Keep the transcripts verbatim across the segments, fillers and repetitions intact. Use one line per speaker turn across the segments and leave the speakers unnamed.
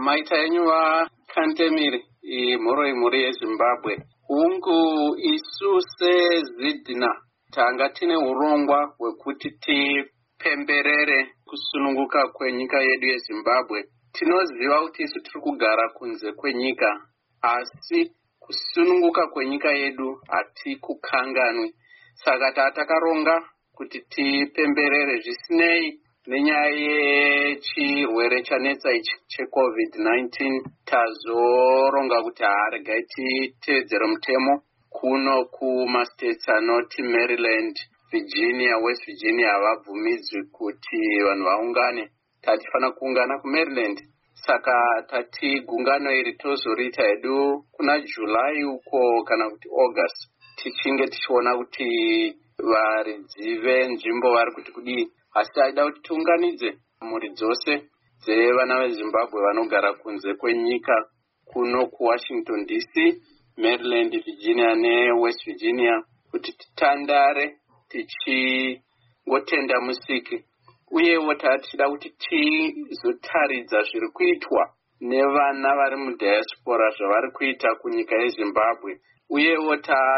Maita enyu vakantemiri mhoro imhuri yeZimbabwe. Hungu isu seZidina tanga tine urongwa hwekuti tipemberere kusununguka kwenyika yedu yeZimbabwe. Tinoziva kuti isu tiri kugara kunze kwenyika, asi kusununguka kwenyika yedu hatikukanganwi. Saka tatakaronga kuti tipemberere zvisinei nenyaya yechirwere chanetsa ichi checovid nineteen. Tazoronga kuti haregai titeedzere mutemo kuno kumastates anoti Maryland, Virginia, West Virginia havabvumidzwi kuti vanhu vaungane. Tatifanira kuungana kuMaryland. Saka tati gungano iri tozoriita hedu kuna July uko kana kuti August, tichinge tichiona kuti varidzi venzvimbo vari kuti kudii. Asi taida kuti tiunganidze mhuri dzose dzevana veZimbabwe vanogara kunze kwenyika kuno kuWashington D C, Maryland, Virginia neWest Virginia, kuti titandare tichingotenda musiki. Uyewo tachida kuti tizotaridza zviri kuitwa nevana vari mudiaspora zvavari kuita kunyika yeZimbabwe. Uyewo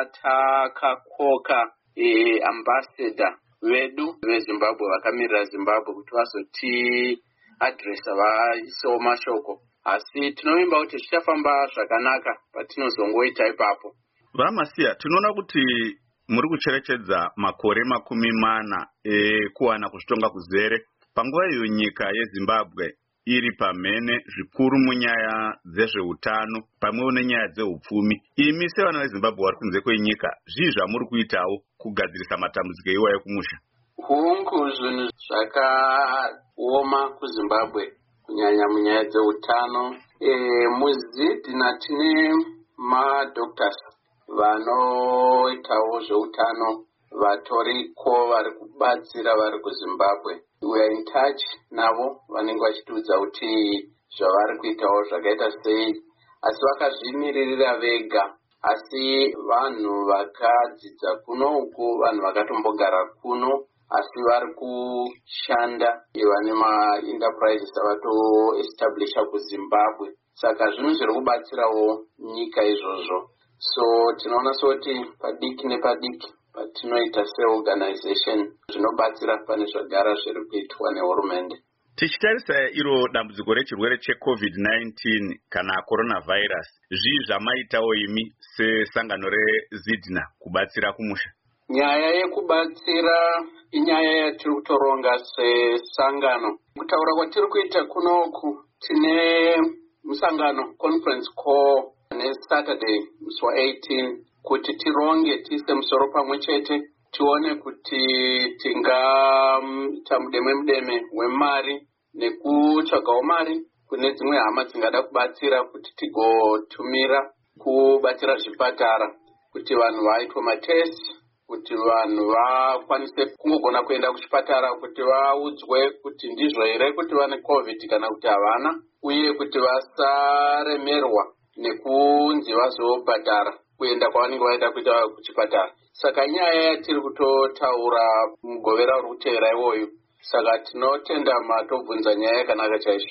takakoka e, ambassador vedu veZimbabwe vakamirira Zimbabwe kuti vazoti adresa vaisewo mashoko. Asi tinovimba kuti zvichafamba zvakanaka patinozongoita ipapo.
Vamasiya, tinoona kuti muri kucherechedza makore makumi mana ekuwana kuzvitonga kuzere. Panguva iyo nyika yeZimbabwe iri pamhene zvikuru munyaya dzezveutano pamwewo nenyaya dzehupfumi. Imi sevana veZimbabwe vari kunze kwenyika, zvii zvamuri kuitawo kugadzirisa matambudziko iwayo kumusha?
Hungu zvinhu zvakaoma kuZimbabwe kunyanya munyaya dzeutano. E, muZidina tine madoctors vanoitawo zveutano vatoriko vari kubatsira vari kuZimbabwe. We are in touch navo, vanenge vachitiudza kuti zvavari kuitawo zvakaita sei, asi vakazvimiririra vega. Asi vanhu vakadzidza kuno uku, vanhu vakatombogara kuno, asi vari kushanda vane ma-enterprises avatoestablisha kuZimbabwe. Saka zvinhu zviri kubatsirawo nyika izvozvo. So tinoona soti padiki nepadiki patinoita seorganization zvinobatsira pane zvagara zviri kuitwa nehurumende.
Tichitarisa iro dambudziko rechirwere checovid nineteen kana coronavirus, zvii zvamaitawo imi sesangano reZidina kubatsira kumusha?
Nyaya yekubatsira inyaya yatiri kutoronga sesangano. Kutaura kwatiri kuita kunoku, tine musangano conference call neSaturday musi wa eighteen kuti tironge tise musoro pamwe chete, tione kuti tingaita mudeme mudeme wemari nekutsvagawo mari kune dzimwe hama dzingada kubatsira kuti tigotumira kubatsira zvipatara, kuti vanhu vaitwe matest, kuti vanhu vakwanise kungogona kuenda kuchipatara kuti vaudzwe kuti ndizvo here kuti vane covid kana kuti havana, uye kuti vasaremerwa nekunzi vazobhadhara kuenda kwavanenge vaida kuita kuchipatara. Saka nyaya yatiri kutotaura mugovera uri kuteera iwoyu. Saka tinotenda matobvunza nyaya yakanaka chaizvo.